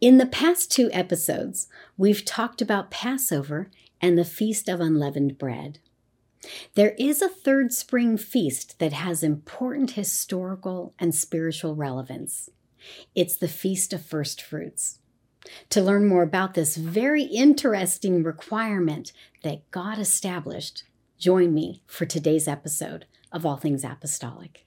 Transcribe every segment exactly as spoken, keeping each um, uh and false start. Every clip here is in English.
In the past two episodes, we've talked about Passover and the Feast of Unleavened Bread. There is a third spring feast that has important historical and spiritual relevance. It's the Feast of First Fruits. To learn more about this very interesting requirement that God established, join me for today's episode of All Things Apostolic.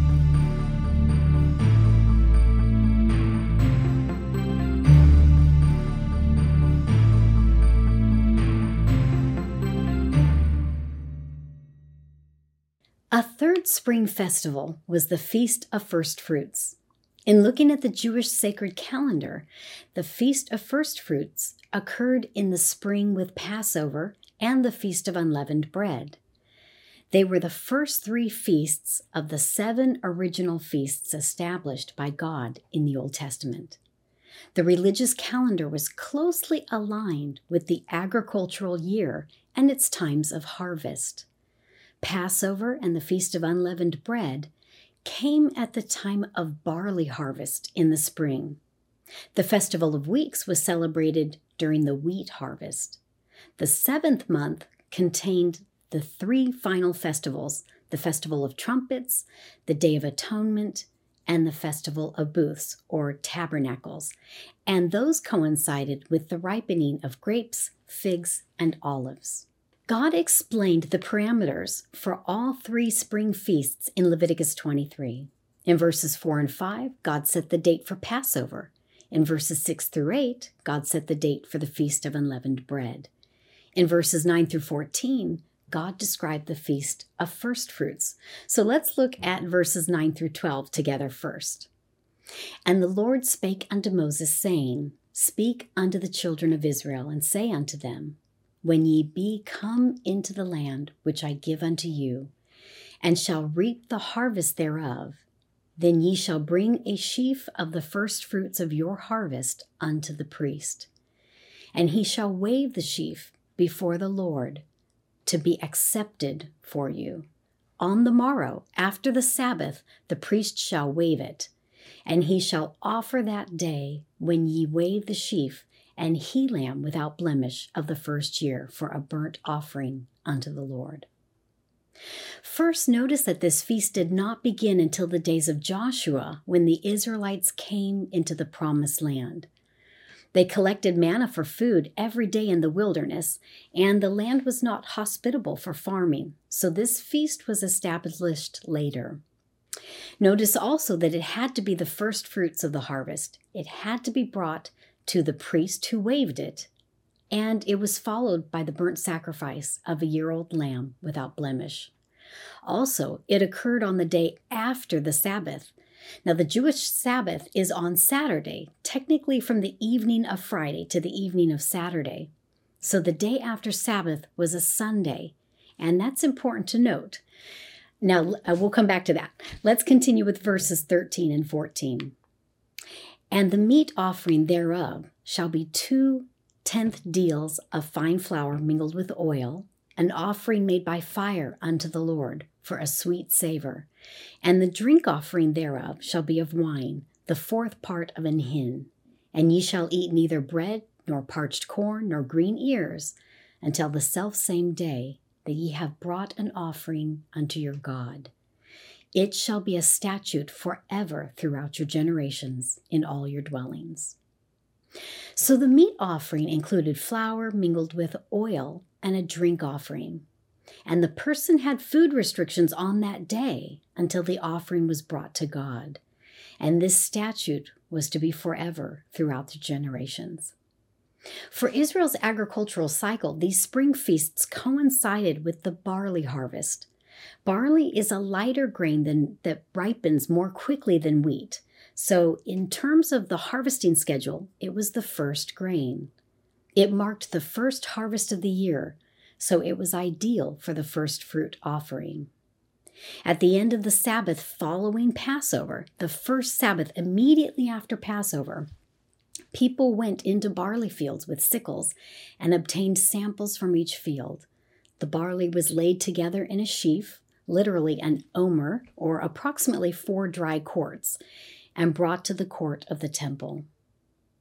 A third spring festival was the Feast of First Fruits. In looking at the Jewish sacred calendar, the Feast of First Fruits occurred in the spring with Passover and the Feast of Unleavened Bread. They were the first three feasts of the seven original feasts established by God in the Old Testament. The religious calendar was closely aligned with the agricultural year and its times of harvest. Passover and the Feast of Unleavened Bread came at the time of barley harvest in the spring. The Festival of Weeks was celebrated during the wheat harvest. The seventh month contained the three final festivals, the Festival of Trumpets, the Day of Atonement, and the Festival of Booths, or Tabernacles, and those coincided with the ripening of grapes, figs, and olives. God explained the parameters for all three spring feasts in Leviticus twenty-three. In verses four and five, God set the date for Passover. In verses six through eight, God set the date for the Feast of Unleavened Bread. In verses nine through fourteen, God described the Feast of First Fruits. So let's look at verses nine through twelve together first. And the Lord spake unto Moses, saying, Speak unto the children of Israel, and say unto them, When ye be come into the land which I give unto you, and shall reap the harvest thereof, then ye shall bring a sheaf of the first fruits of your harvest unto the priest. And he shall wave the sheaf before the Lord, to be accepted for you. On the morrow, after the Sabbath, the priest shall wave it, and he shall offer that day, when ye wave the sheaf, an he lamb without blemish of the first year for a burnt offering unto the Lord. First, notice that this feast did not begin until the days of Joshua, when the Israelites came into the promised land. They collected manna for food every day in the wilderness, and the land was not hospitable for farming, so this feast was established later. Notice also that it had to be the first fruits of the harvest. It had to be brought to the priest who waved it, and it was followed by the burnt sacrifice of a year-old lamb without blemish. Also, it occurred on the day after the Sabbath. Now, the Jewish Sabbath is on Saturday, technically from the evening of Friday to the evening of Saturday. So the day after Sabbath was a Sunday, and that's important to note. Now, we'll come back to that. Let's continue with verses thirteen and fourteen. And the meat offering thereof shall be two tenth deals of fine flour mingled with oil, an offering made by fire unto the Lord for a sweet savor. And the drink offering thereof shall be of wine, the fourth part of an hin. And ye shall eat neither bread, nor parched corn, nor green ears, until the selfsame day that ye have brought an offering unto your God. It shall be a statute forever throughout your generations in all your dwellings. So the meat offering included flour mingled with oil and a drink offering. And the person had food restrictions on that day until the offering was brought to God. And this statute was to be forever throughout the generations. For Israel's agricultural cycle, these spring feasts coincided with the barley harvest. Barley is a lighter grain than, that ripens more quickly than wheat. So in terms of the harvesting schedule, it was the first grain. It marked the first harvest of the year, so it was ideal for the first fruit offering. At the end of the Sabbath following Passover, the first Sabbath immediately after Passover, people went into barley fields with sickles and obtained samples from each field. The barley was laid together in a sheaf, literally an omer, or approximately four dry quarts, and brought to the court of the temple.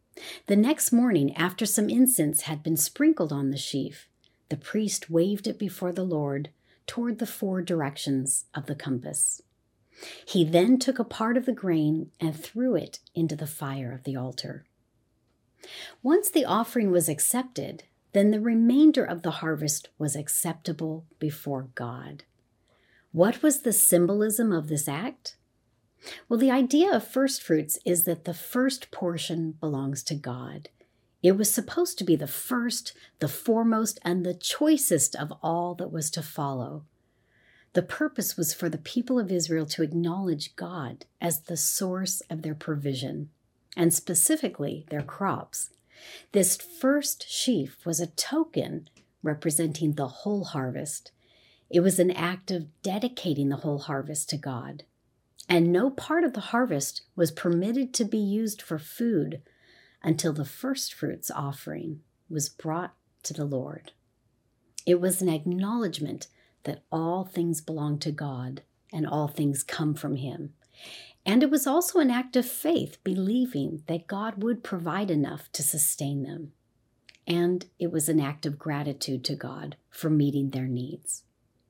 The next morning, after some incense had been sprinkled on the sheaf, the priest waved it before the Lord toward the four directions of the compass. He then took a part of the grain and threw it into the fire of the altar. Once the offering was accepted, then the remainder of the harvest was acceptable before God. What was the symbolism of this act? Well, the idea of first fruits is that the first portion belongs to God. It was supposed to be the first, the foremost, and the choicest of all that was to follow. The purpose was for the people of Israel to acknowledge God as the source of their provision, and specifically their crops. This first sheaf was a token representing the whole harvest. It was an act of dedicating the whole harvest to God. And no part of the harvest was permitted to be used for food until the first fruits offering was brought to the Lord. It was an acknowledgement that all things belong to God and all things come from Him. And it was also an act of faith, believing that God would provide enough to sustain them. And it was an act of gratitude to God for meeting their needs.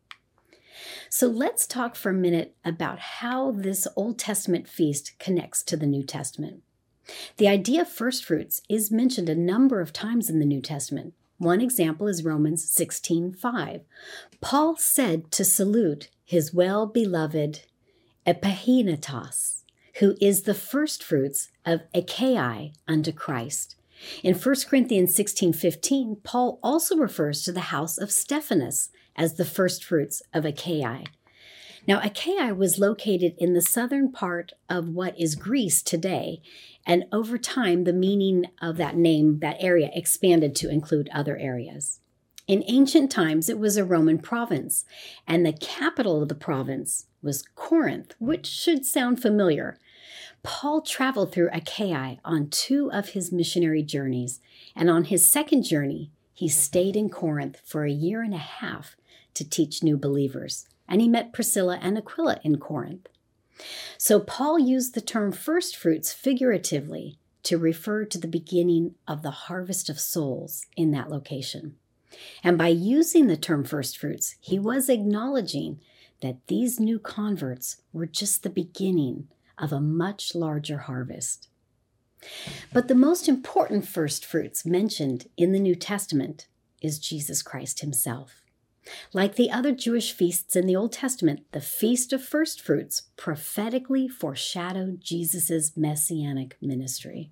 So let's talk for a minute about how this Old Testament feast connects to the New Testament. The idea of first fruits is mentioned a number of times in the New Testament. One example is Romans sixteen five. Paul said to salute his well-beloved Epaphroditus, who is the first fruits of Achaia unto Christ. In First Corinthians sixteen fifteen, Paul also refers to the house of Stephanas as the first fruits of Achaia. Now, Achaia was located in the southern part of what is Greece today, and over time, the meaning of that name, that area, expanded to include other areas. In ancient times, it was a Roman province, and the capital of the province was Corinth, which should sound familiar. Paul traveled through Achaia on two of his missionary journeys, and on his second journey, he stayed in Corinth for a year and a half to teach new believers, and he met Priscilla and Aquila in Corinth. So Paul used the term first fruits figuratively to refer to the beginning of the harvest of souls in that location. And by using the term first fruits, he was acknowledging that these new converts were just the beginning of a much larger harvest. But the most important first fruits mentioned in the New Testament is Jesus Christ himself. Like the other Jewish feasts in the Old Testament, the Feast of First Fruits prophetically foreshadowed Jesus' messianic ministry.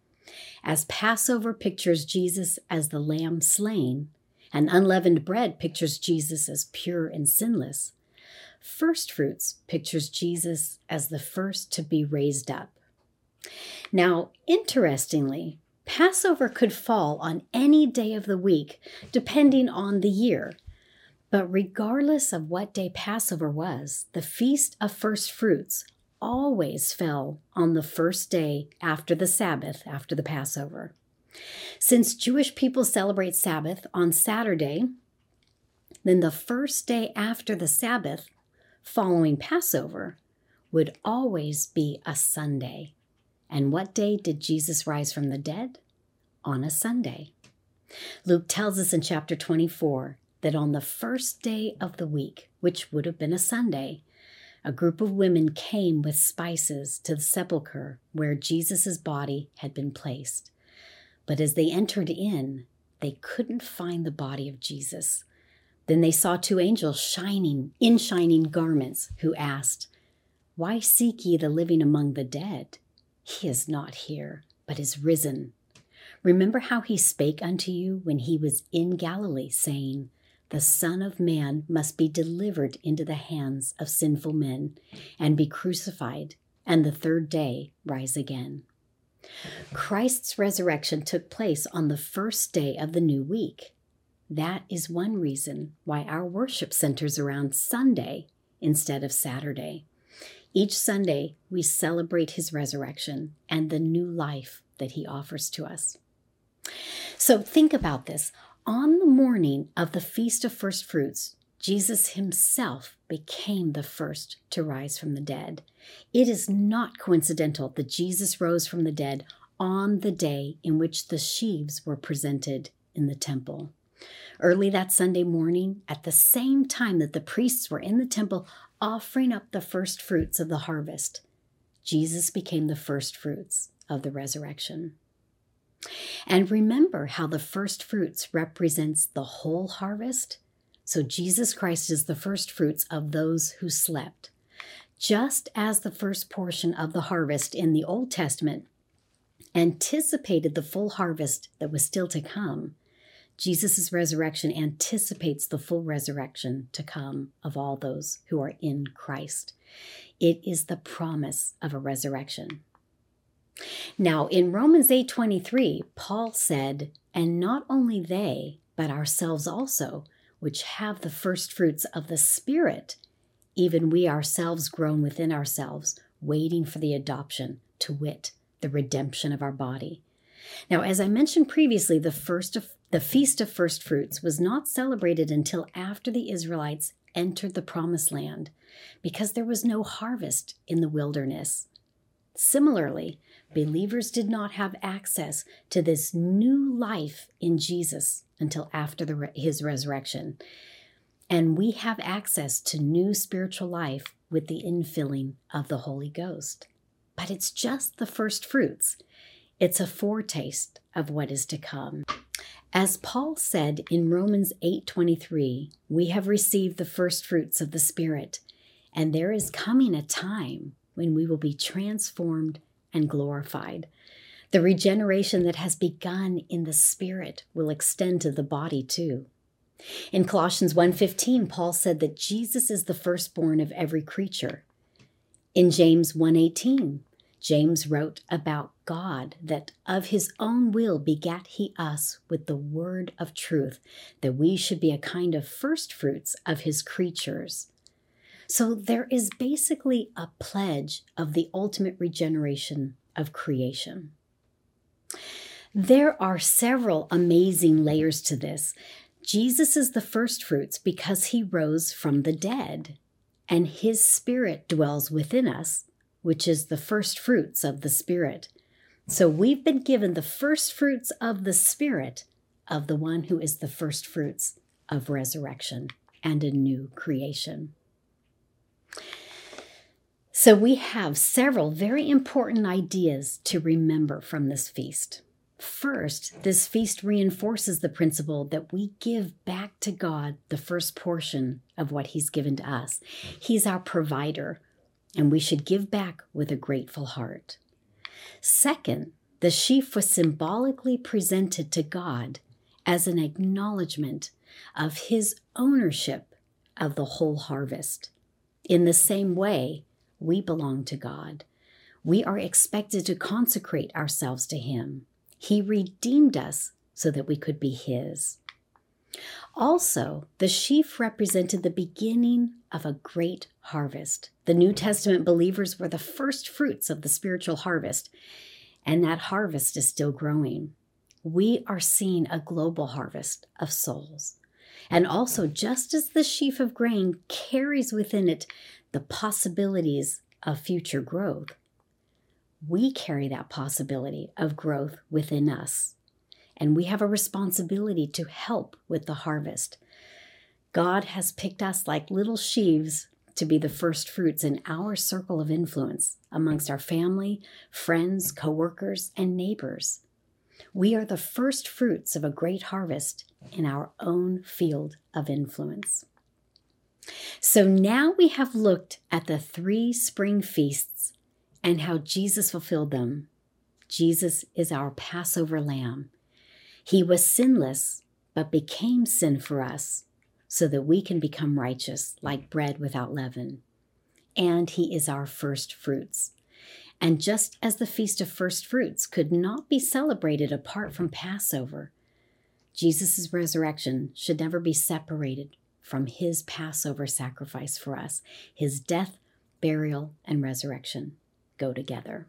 As Passover pictures Jesus as the lamb slain, and unleavened bread pictures Jesus as pure and sinless, First Fruits pictures Jesus as the first to be raised up. Now, interestingly, Passover could fall on any day of the week, depending on the year. But regardless of what day Passover was, the Feast of First Fruits always fell on the first day after the Sabbath, after the Passover. Since Jewish people celebrate Sabbath on Saturday, then the first day after the Sabbath, following Passover, would always be a Sunday. And what day did Jesus rise from the dead? On a Sunday. Luke tells us in chapter twenty-four that on the first day of the week, which would have been a Sunday, a group of women came with spices to the sepulchre where Jesus' body had been placed. But as they entered in, they couldn't find the body of Jesus. Then they saw two angels shining in shining garments, who asked, "Why seek ye the living among the dead? He is not here, but is risen. Remember how he spake unto you when he was in Galilee, saying, The Son of Man must be delivered into the hands of sinful men, and be crucified, and the third day rise again." Christ's resurrection took place on the first day of the new week. That is one reason why our worship centers around Sunday instead of Saturday. Each Sunday, we celebrate his resurrection and the new life that he offers to us. So think about this. On the morning of the Feast of First Fruits, Jesus himself became the first to rise from the dead. It is not coincidental that Jesus rose from the dead on the day in which the sheaves were presented in the temple. Early that Sunday morning, at the same time that the priests were in the temple offering up the first fruits of the harvest, Jesus became the first fruits of the resurrection. And remember how the first fruits represents the whole harvest? So Jesus Christ is the first fruits of those who slept. Just as the first portion of the harvest in the Old Testament anticipated the full harvest that was still to come, Jesus' resurrection anticipates the full resurrection to come of all those who are in Christ. It is the promise of a resurrection. Now, in Romans eight twenty-three, Paul said, "And not only they, but ourselves also, which have the first fruits of the Spirit, even we ourselves groan within ourselves, waiting for the adoption, to wit, the redemption of our body." Now, as I mentioned previously, the first of, the Feast of First Fruits was not celebrated until after the Israelites entered the Promised Land, because there was no harvest in the wilderness. Similarly, believers did not have access to this new life in Jesus until after the, his resurrection. And we have access to new spiritual life with the infilling of the Holy Ghost. But it's just the first fruits. It's a foretaste of what is to come. As Paul said in Romans eight twenty-three, we have received the first fruits of the Spirit, and there is coming a time when we will be transformed and glorified. The regeneration that has begun in the Spirit will extend to the body too. In Colossians one fifteen, Paul said that Jesus is the firstborn of every creature. In James one eighteen, James wrote about God, that of his own will begat he us with the word of truth, that we should be a kind of first fruits of his creatures. So there is basically a pledge of the ultimate regeneration of creation. There are several amazing layers to this. Jesus is the first fruits because he rose from the dead, and his Spirit dwells within us, which is the first fruits of the Spirit. So we've been given the first fruits of the Spirit of the one who is the first fruits of resurrection and a new creation. So we have several very important ideas to remember from this feast. First, this feast reinforces the principle that we give back to God the first portion of what he's given to us. He's our provider, and we should give back with a grateful heart. Second, the sheaf was symbolically presented to God as an acknowledgement of his ownership of the whole harvest. In the same way, we belong to God. We are expected to consecrate ourselves to him. He redeemed us so that we could be his. Also, the sheaf represented the beginning of a great harvest. The New Testament believers were the first fruits of the spiritual harvest, and that harvest is still growing. We are seeing a global harvest of souls. And also, just as the sheaf of grain carries within it the possibilities of future growth, we carry that possibility of growth within us. And we have a responsibility to help with the harvest. God has picked us like little sheaves to be the first fruits in our circle of influence amongst our family, friends, co-workers, and neighbors. We are the first fruits of a great harvest in our own field of influence. So now we have looked at the three spring feasts and how Jesus fulfilled them. Jesus is our Passover lamb. He was sinless, but became sin for us so that we can become righteous like bread without leaven. And he is our first fruits. And just as the Feast of First Fruits could not be celebrated apart from Passover, Jesus' resurrection should never be separated from his Passover sacrifice for us. His death, burial, and resurrection go together.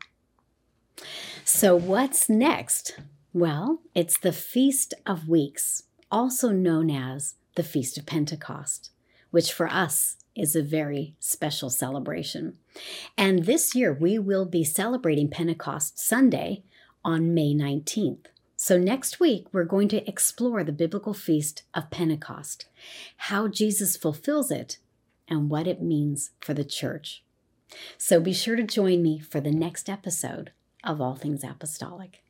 So what's next? Well, it's the Feast of Weeks, also known as the Feast of Pentecost, which for us is a very special celebration. And this year we will be celebrating Pentecost Sunday on May nineteenth. So next week, we're going to explore the biblical feast of Pentecost, how Jesus fulfills it, and what it means for the church. So be sure to join me for the next episode of All Things Apostolic.